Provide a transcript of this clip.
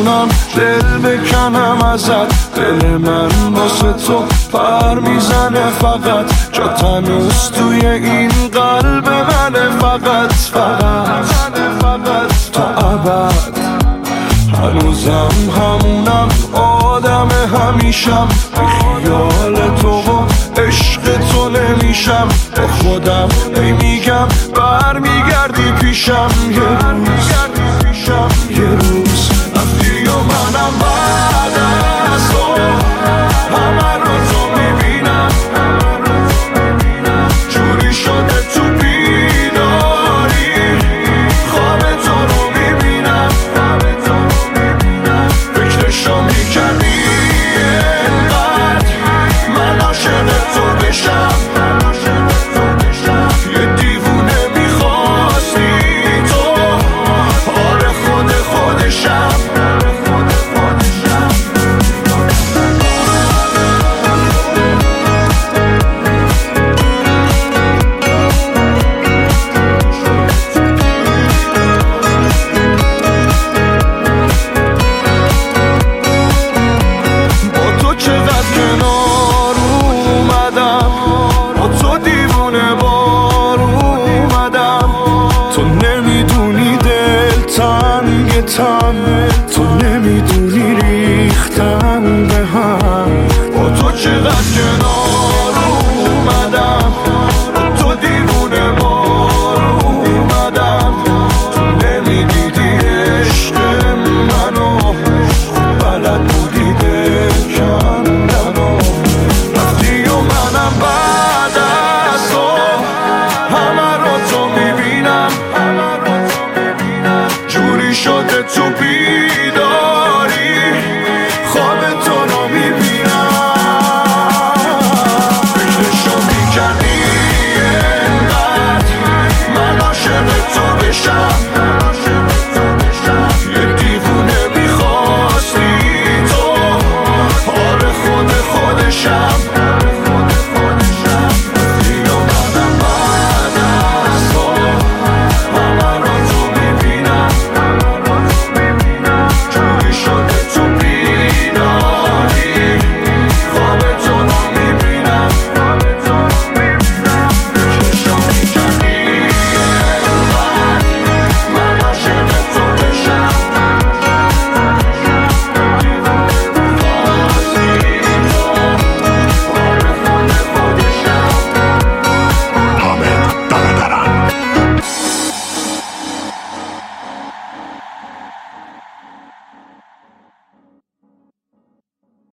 میتونم دل بکنم ازت، دل من واسه تو پر میزنه فقط، جا تنوز توی این قلب منه فقط تا ابد. هنوزم همونم آدم همیشم، بی خیال تو و عشق تو نمیشم، با خودم میگم برمیگردی پیشم یه روز رفتی و منم بعد از تو همه رو تو میبینم، جوری شده تو بیداری خواب تو رو میبینم، فکرشو میکردی انقدر من عاشق تو بشم، یه دیوونه میخواستی تو، آره خودشم. تو نمیدونی ریختن به هم، با تو چقدر کنار